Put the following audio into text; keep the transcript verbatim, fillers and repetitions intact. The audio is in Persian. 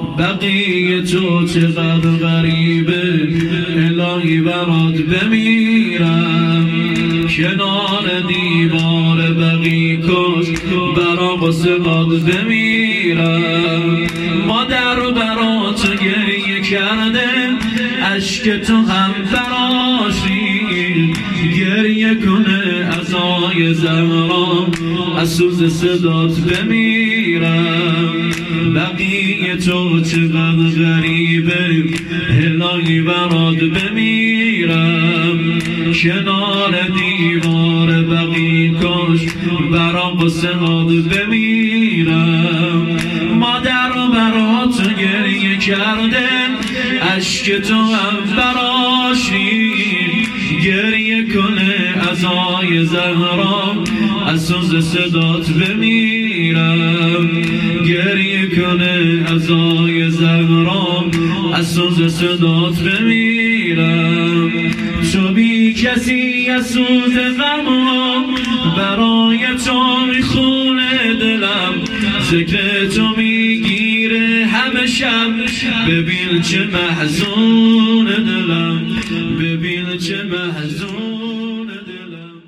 بقیه تو چقدر غریبه الهی برات بمیرم کنار دیوار بقی کش برا قصقات بمیرم مادر برات گریه کرده عشق تو هم براشی گریه کنه عزای زهرا از سوز صدات بمیرم بقیه تو چقدر غریبه الهی برات بمیرم کنار دیوار بقی کش برا قصهات بمیرم مادر برات گریه کرده عشق تو هم براشی گریه کنه عزای زهرا از سوز صدات بمیرم گریه کنه عزای زهرا از سوز صدات بمیرم تو بی کسی از سوز غمم برای تو میخونه دلم ذکر تو میگیره همه شب ببین چه محزون دلم ببین چه محزون